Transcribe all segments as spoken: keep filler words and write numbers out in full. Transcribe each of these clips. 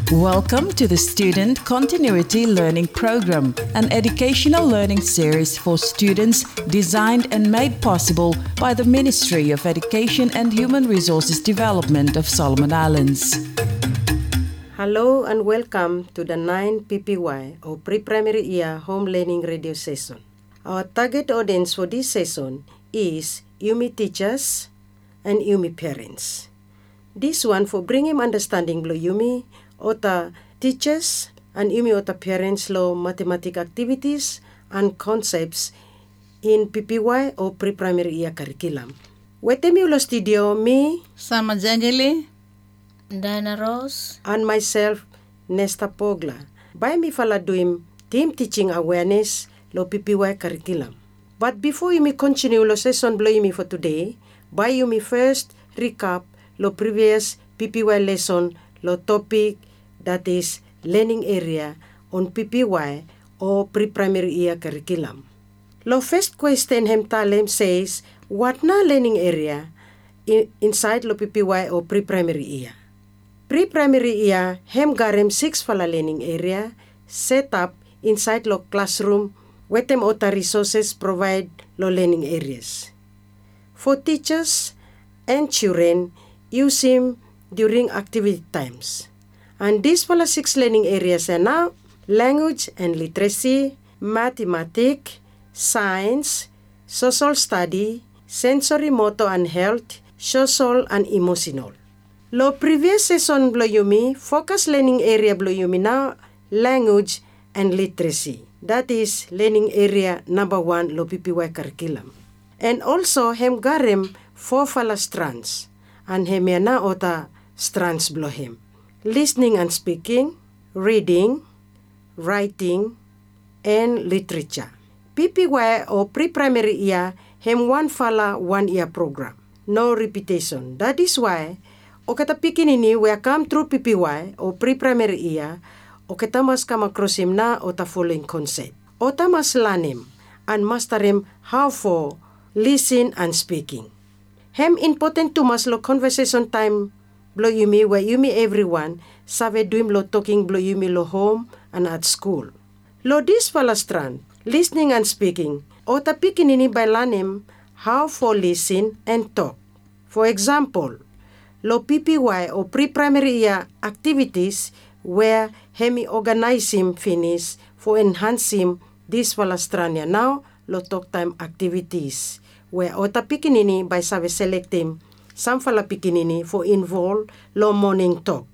Welcome to the Student Continuity Learning Program, an educational learning series for students designed and made possible by the Ministry of Education and Human Resources Development of Solomon Islands. Hello and welcome to the nine P P Y or Pre-Primary Year Home Learning Radio Session. Our target audience for this session is U M I teachers and U M I parents. This one for bringing understanding below U M I, ota teachers and U M I ota parents lo mathematics activities and concepts in P P Y or Pre-Primary Year curriculum. Wetemi ulo studio me, Sama Jangeli, Diana Rose, and myself, Nesta Pogla. By me fala doing team teaching awareness lo P P Y curriculum. But before you may continue lo session below you me for today, by you me first recap lo previous P P Y lesson lo topic that is learning area on P P Y or pre-primary year curriculum. Lo first question hem talem says, what na learning area in, inside lo P P Y or pre-primary year? Pre-primary year hem garem six fala learning area set up inside lo classroom wetem ota resources provide lo learning areas. For teachers and children, use him during activity times. And these fala six learning areas are now language and literacy, mathematics, science, social study, sensory motor and health, social and emotional. Lo previous session below you me, focus learning area below you me now, language and literacy. That is learning area number one lo P P Y curriculum. And also hem garem four fala strands. And hem na ota strands below him. Listening and speaking, reading, writing, and literature. P P Y or pre-primary year hem one fala one year program. No repetition. That is why o kata pikinini we come through P P Y or pre-primary year o kita mas come across him na o ta following concept. O ta mas lanim and master him how for listen and speaking. Hem important to mas lo conversation time below you me where you me everyone save doing lo talking below you me lo home and at school. Lo this falastran, listening and speaking, o ta pikinini by lanim how for listen and talk. For example, lo P P Y or pre-primary year activities where hemi organize him finish for enhance him this falastrania now lo talk time activities where ota pikinini by save select him some fala pikinini for involve lo morning talk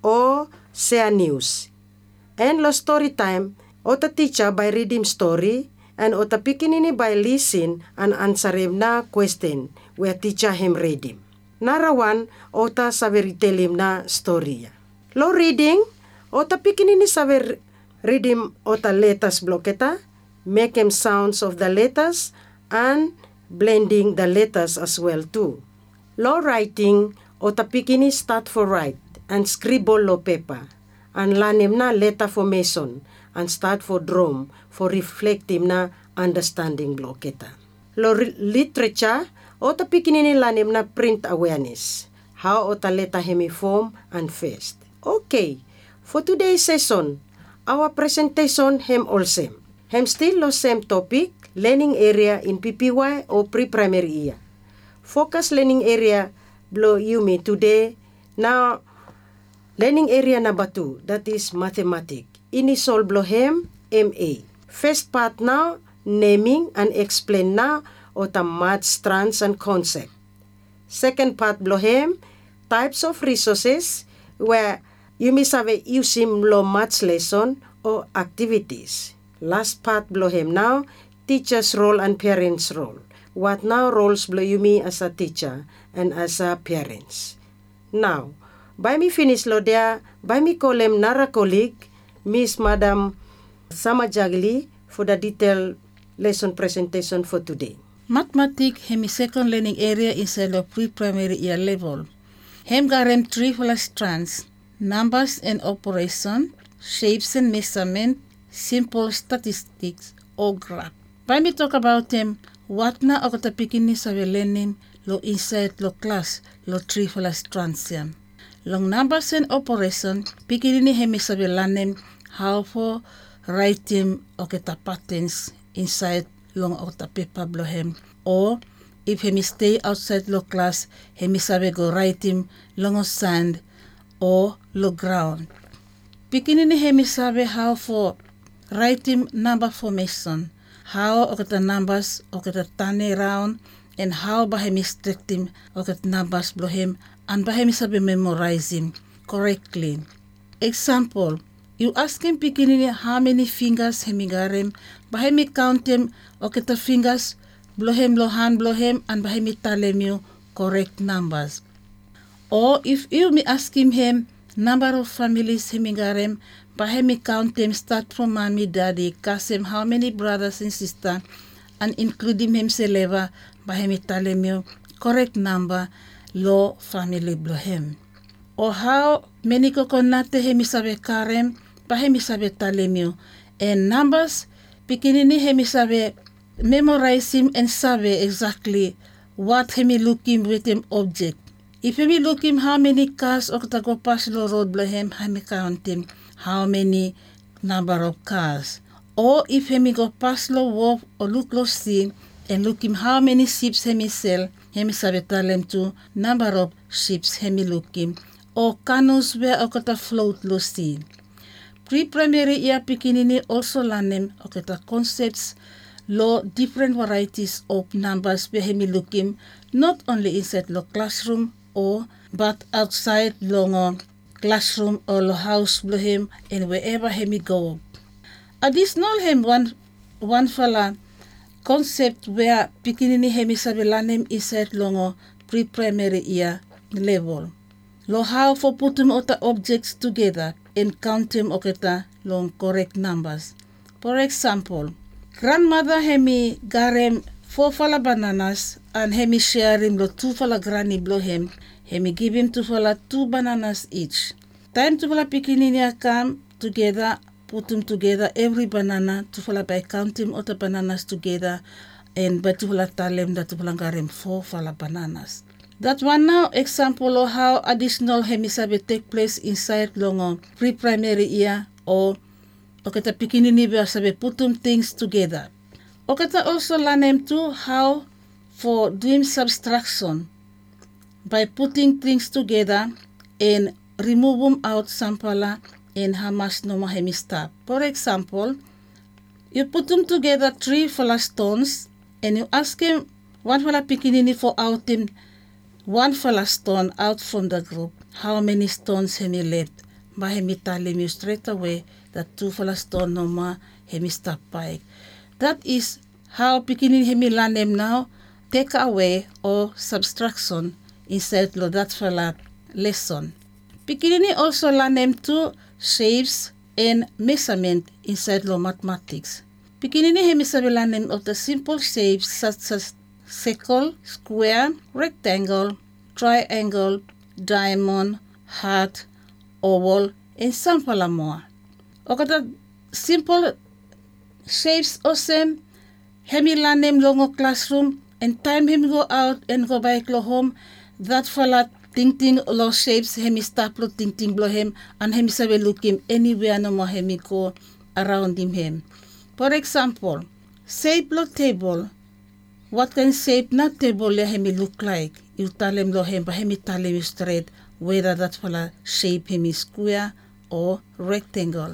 or share news. And lo story time ota teacher by read him story and ota pikinini by listen and answer him na question where teacher him read him. Narawan ota save retell him na story. Lo reading ota pikinini save read him ota letters bloketa, make him sounds of the letters and blending the letters as well too. Lo writing ota pikini start for write and scribble lo paper and learn him na letter formation and start for drum for reflect him na understanding bloketa. Lo re- literature ota pikinini learn him na print awareness how ota letter hemi form and first. Okay, for today's session, our presentation hem all same. Hem still lo same topic, learning area in P P Y or pre-primary year. Focus learning area below you me today. Now, learning area number two, that is mathematics. Initial below hem, M A. First part now, naming and explain now of the math strands and concept. Second part below hem, types of resources where you may have using lo math lesson or activities. Last part below him now, teacher's role and parents' role. What now roles below you me as a teacher and as a parents. Now, by me finish lo there, by me call him Nara colleague, Miss Madam Sama Jagli for the detailed lesson presentation for today. Mathematics hemi second learning area inside the pre-primary year level. Hem garem three fala strands, numbers and operation, shapes and measurement, simple statistics or graph. When we talk about them, what na okata pikini sa learning lo inside lo class lo three fala strands yan. Long numbers and operation, pikinini hemi sabi lanem how for writing oketa patterns inside long okta paper blohem. Or if hemi stay outside lo class, hemi sabi go writing long sand or lo ground. Pikinini hemi sabi how for writing number formation, how oketa numbers oketa turn around, and how bahemi stricting oketa numbers blohem, and bahemi sabi memorizing correctly. Example, you ask him pikinini how many fingers hemi garem, bahemi count him oketa fingers blohem lo hand blohem, and bahemi talem you correct numbers. Or if you me asking him number of families hemi garem, bahemi count them start from mommy, daddy, cousin, how many brothers and sisters, and including him seleva, bahemi talem you correct number lo family blohem. Or how many coconut hemi sabe karem, bahemi sabe talem you, and numbers pikinini hemi sabe memorize him and sabe exactly what hemi looking with him object. If hemi look him how many cars okta go pass the road blohem, hemi count him how many number of cars. Or if hemi go pass lo walk or look lo sea and look him how many ships hemi sell, hemi sabe tell him to number of ships hemi look him. Or canoes where okta float lo sea. Pre-primary year pikinini also learn them okta concepts lo different varieties of numbers where hemi look him, not only inside lo classroom or but outside lo classroom or lo house blo him and wherever hemi go. Additional him one one fala concept where pikinini hemi sabi learn him inside lo pre-primary year level. Lo how for put them other objects together and count them oketa long correct numbers. For example, grandmother hemi garem four fala bananas and hemi share him lo two fala granny blow him. Hemi give him two fala two bananas each. Time to fala pikinini come together, put them together every banana to fala by count him other bananas together, and but to fala tell him that to fala garem four fala bananas. That one now example of how additional hemi sabe take place inside long pre-primary year or okata pikinini be sabe put them things together. Okata also learn him too how for doing subtraction by putting things together and remove them out sampala and how much no more hemi stop. For example, you put them together three fala stones and you ask him one fala pikinini for out him one fala stone out from the group, how many stones hemi left? Ba hemi tell him you straight away that two fala stone no more hemi stop by. That is how pikinini hemi learn him now, take away or subtraction inside lo that fala lesson. Pikinini also learn him two shapes and measurement inside lo mathematics. Pikinini hemi sabi learn him of the simple shapes such as circle, square, rectangle, triangle, diamond, heart, oval, and some pala more. Okata simple shapes also hemi learn him longo classroom and time him go out and go back lo home, that fala ting ting lo shapes hemi stop lo ting ting blo him and hemi sabi look him anywhere no more hemi go around him him. For example, shape lo table. What kind of shape not table le hemi look like? You tell him lo him, but hemi tell him straight whether that fala shape hemi square or rectangle.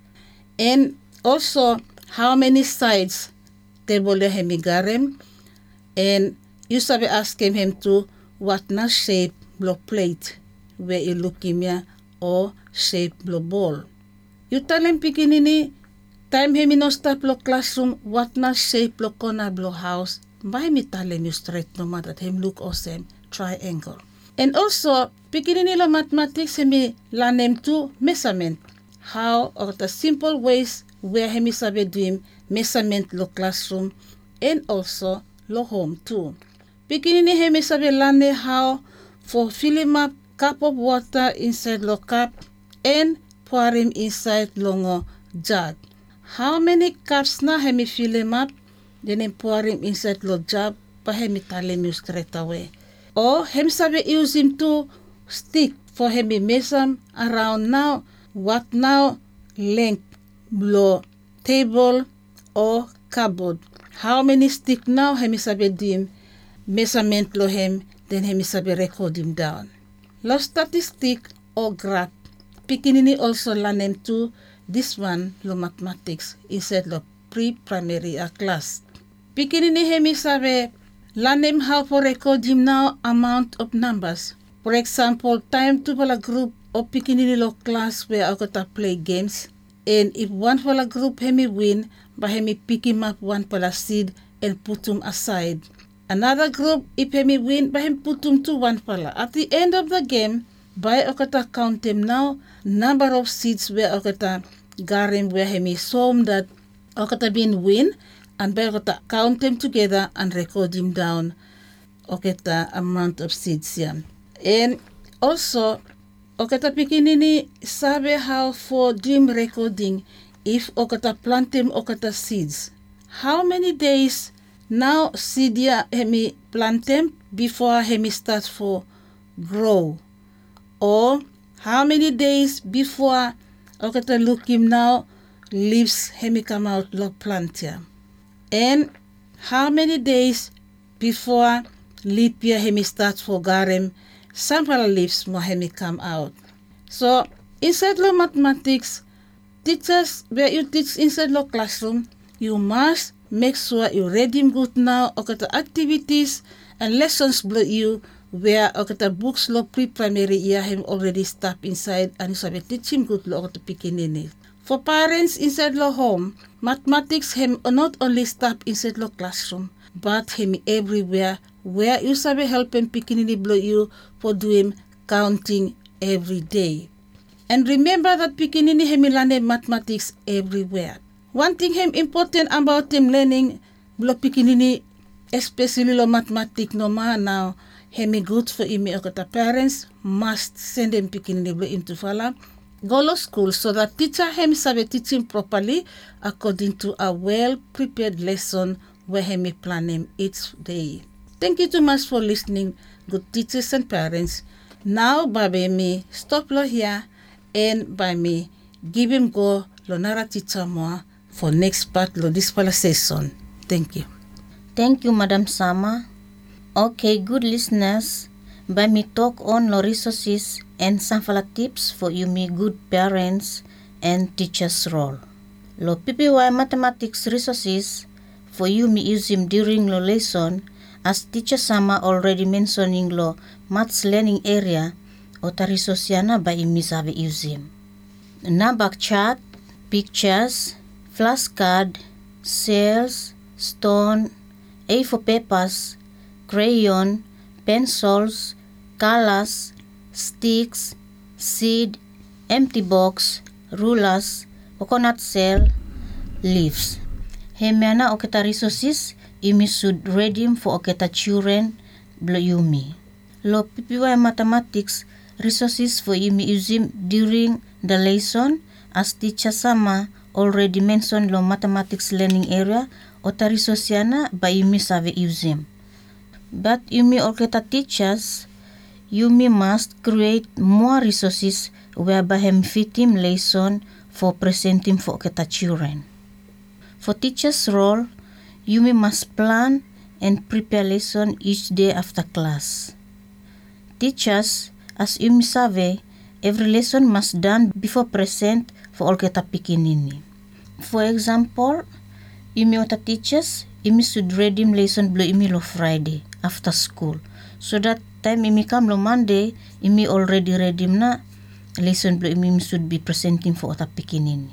And also how many sides table le hemi garem, and you sabi ask him him to what na shape blo plate where you look him ya or shape blo ball. You tell him pikinini time hemi no stop lo classroom what na shape lo corner blo house. By me telling you straight no matter that him look awesome triangle. And also pikinini lo mathematics hemi learn him to measurement. How or the simple ways where hemi sabi do him measurement lo classroom and also lo home too. Pikinini hemi sabi learn how for filling up cup of water inside lo cup and pour him inside longo jug. How many cups na hemi fill him up? Then him pour him inside lo jug, pa hemi tell him you straight away. Or him sabi use him to stick for hemi measure around now what now length below table or cupboard. How many stick now hemi sabi dim measurement lo hem, then hemi sabi record him down. Lo statistic or graph. Pikinini also learn to this one lo mathematics instead lo pre-primary a class. Pikinini hemi sabi learn him how to record him now amount of numbers. For example, time to a group of pikinini lo class where I got to play games. And if one for a group hemi win, but hemi pick him up one for a seed and put him aside. Another group, if hemi win, but him put him to one pala. At the end of the game, by okata count him now number of seeds where okata garim where hemi saw him that okata been win, and by okata count them together and record him down okata amount of seeds yeah. And also okata pikinini sabe how for dream recording if okata plant him okata seeds. How many days now seed ya hemi plant them before hemi start for grow? Or how many days before okata look him now leaves hemi come out look plant ya? And how many days before leap year hemi start for garim sample leaves mo hemi come out? So inside lo mathematics, teachers where you teach inside lo classroom, you must make sure you read him good now okata activities and lessons blow you where okata books lo pre-primary year him already stop inside and you sabi teach him good lo okata pikinini. For parents inside lo home, mathematics him not only stop inside lo classroom, but him everywhere where you sabi help him pikinini blow you for doing counting every day. And remember that pikinini him learn mathematics everywhere. One thing him important about him learning blow pikinini, especially lo mathematics no ma now, hemi good for him okata parents must send him pikinini blow him to fala go to school so that teacher him sabi teach him properly according to a well prepared lesson where hemi plan him each day. Thank you too much for listening, good teachers and parents. Now by me stop lo here and by me give him go lo nara teacher more for next part lo this pala session. Thank you. Thank you, Madam Sama. Okay, good listeners, by me talk on lo resources and some fala tips for you me good parents and teachers role. Lo P P Y mathematics resources for you me use him during lo lesson as teacher Sama already mentioning lo maths learning area o ta resourciana by me sabi use him. Nabak chart, pictures, flashcard, cells, stone, A four papers, crayon, pencils, colors, sticks, seed, empty box, rulers, coconut shell, leaves. Hemiana oketa resources imi should read him for oketa children blow yumi. Lo P P Y mathematics resources for imi use him during the lesson as teacher Sama already mentioned lo mathematics learning area o ta resourciana by imi sabi use him. But yumi oketa teachers, yumi must create more resources whereby him fit him lesson for presenting for oketa children. For teachers' role, yumi must plan and prepare lesson each day after class. Teachers, as yumi sabi, every lesson must done before present for oketa pikinini. For example, yumi ota teachers, yumi should read him lesson blow yumi lo Friday after school. So that time imi come lo Monday, imi already read him na lesson blow imi should be presenting for ota pikinini.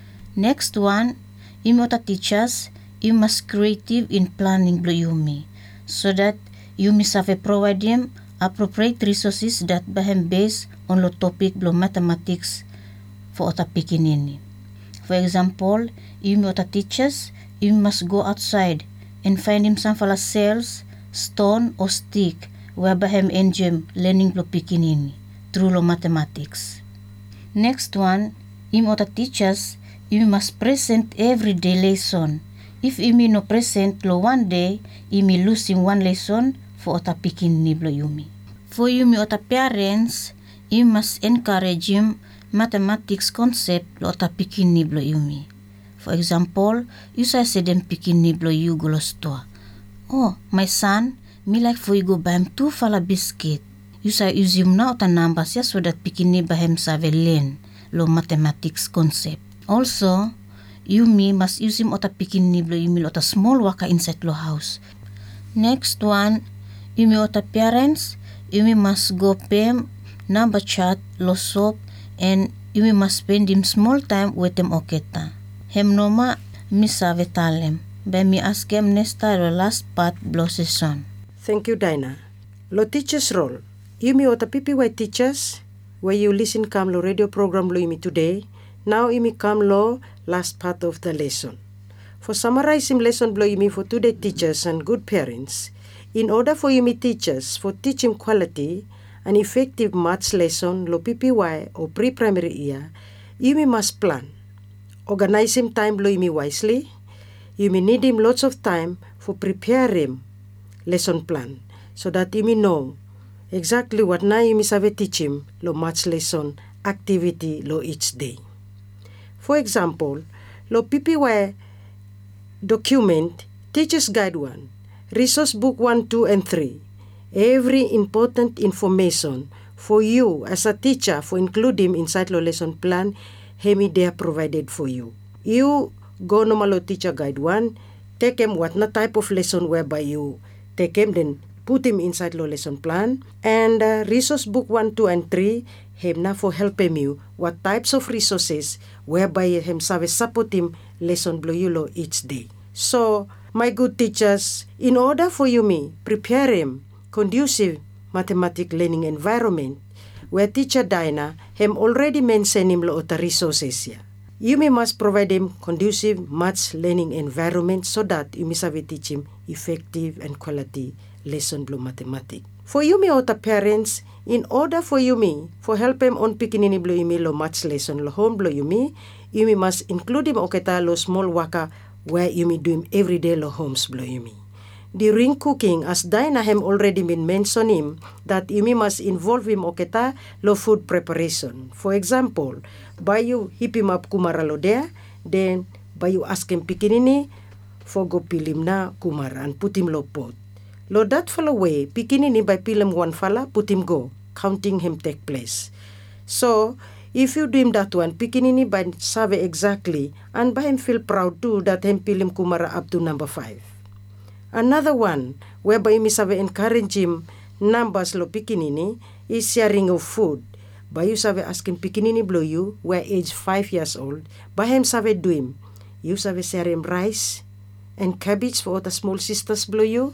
Next one, imi ota teachers, you must creative in planning blow yumi. So that yumi sabi provide him appropriate resources that bahem based on lo topic blow mathematics for ota pikinini. For example, yumi ota teachers, you must go outside and find him some fala cells, stone or stick whereby him enjoy learning lo pikinini through lo mathematics. Next one, yumi ota teachers, you must present every day lesson. If yumi no present lo one day, yumi losing one lesson for ota pikinini blow yumi. For yumi ota parents, you must encourage him mathematics concept lo ta pikini blo yumi. For example, you say say dem pikini blo you go lo store. Oh, my son, me like for you go buy him two fala biscuit. You say use him na ota numbers ya so that pikini ba him save learn lo mathematics concept. Also, you me must use him ota pikini blo yumi lo ta small waka inside lo house. Next one, you me ota parents, you me must go pay number chat lo soap and you me must spend him small time with them oketa. Hem noma mi save talem. By me ask him nesta lo last part blo session. Thank you, Dinah. Lo teacher's role. You me ota P P Y teachers, where you listen come lo radio program lo imi today. Now imi come lo last part of the lesson. For summarizing lesson blo imi for today teachers and good parents, in order for imi teachers for teaching quality an effective maths lesson lo P P Y or pre-primary year, imi must plan. Organize him time lo imi wisely. You may need him lots of time for prepare him lesson plan so that you may know exactly what na you may save teach him lo maths lesson activity lo each day. For example, lo P P Y document Teacher's Guide one, Resource Book one, two, and three. Every important information for you as a teacher for include him inside lo lesson plan, hemi there provided for you. You go no malo Teacher Guide one, take him what na type of lesson whereby you take him, then put him inside lo lesson plan. And uh, Resource Book one, two, and three, him na for help him you what types of resources whereby him save support him lesson blo you lo each day. So, my good teachers, in order for you me prepare him conducive mathematic learning environment, where Teacher Dinah him already mentioned him lo ota resources ya. You may must provide him conducive maths learning environment so that you may save teach him effective and quality lesson blo mathematics. For you me ota parents, in order for you me for help him on pikinini blo imi lo maths lesson lo home blo you me, you me must include him oketa lo small waka where you me do him every day lo homes blo you me. During cooking, as Dinah hem already been mentioned him, that you me must involve him oketa lo food preparation. For example, by you hip him up kumara lo there, then by you ask him pikinini for go pilim na kumara and put him lo pot. Lo that follow way, pikinini by pilim one fala, put him go, counting him take place. So, if you do him that one, pikinini by save exactly, and by him feel proud too that him pilim kumara up to number five. Another one, whereby you save encourage him numbers lo pikinini, is sharing of food. By you save asking pikinini blow you, where age five years old, by him save do him. You save share him rice and cabbage for the small sisters blow you.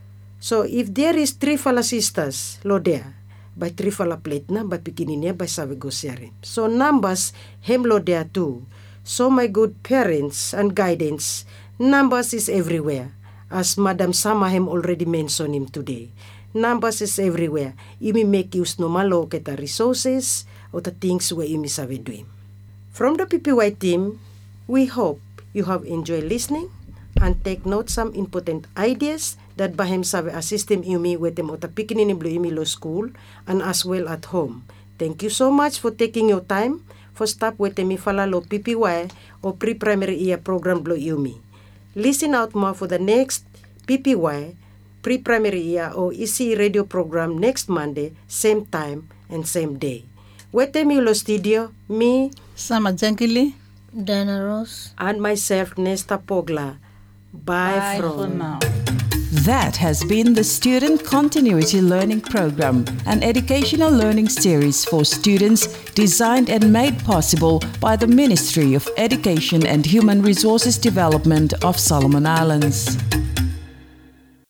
So if there is three fala sisters lo there, by three fala plate na, by pikinini by save go share him. So numbers him lo there too. So my good parents and guidance, numbers is everywhere. As Madam Sama him already mentioned him today. Numbers is everywhere. You may make use no malo keta resources or the things where you may save do him. From the P P Y team, we hope you have enjoyed listening and take note some important ideas that by him save assist him you me with them ota pikinini blo imi lo school and as well at home. Thank you so much for taking your time for stop with me fala lo P P Y or pre-primary year program blo you me. Listen out more for the next P P Y, pre-primary year or E C radio program next Monday, same time and same day. Wete mi lo studio, me, Sama Jankili, Dinah Rose, and myself, Nesta Pogla. Bye, bye from. for now. That has been the Student Continuity Learning Program, an educational learning series for students designed and made possible by the Ministry of Education and Human Resources Development of Solomon Islands.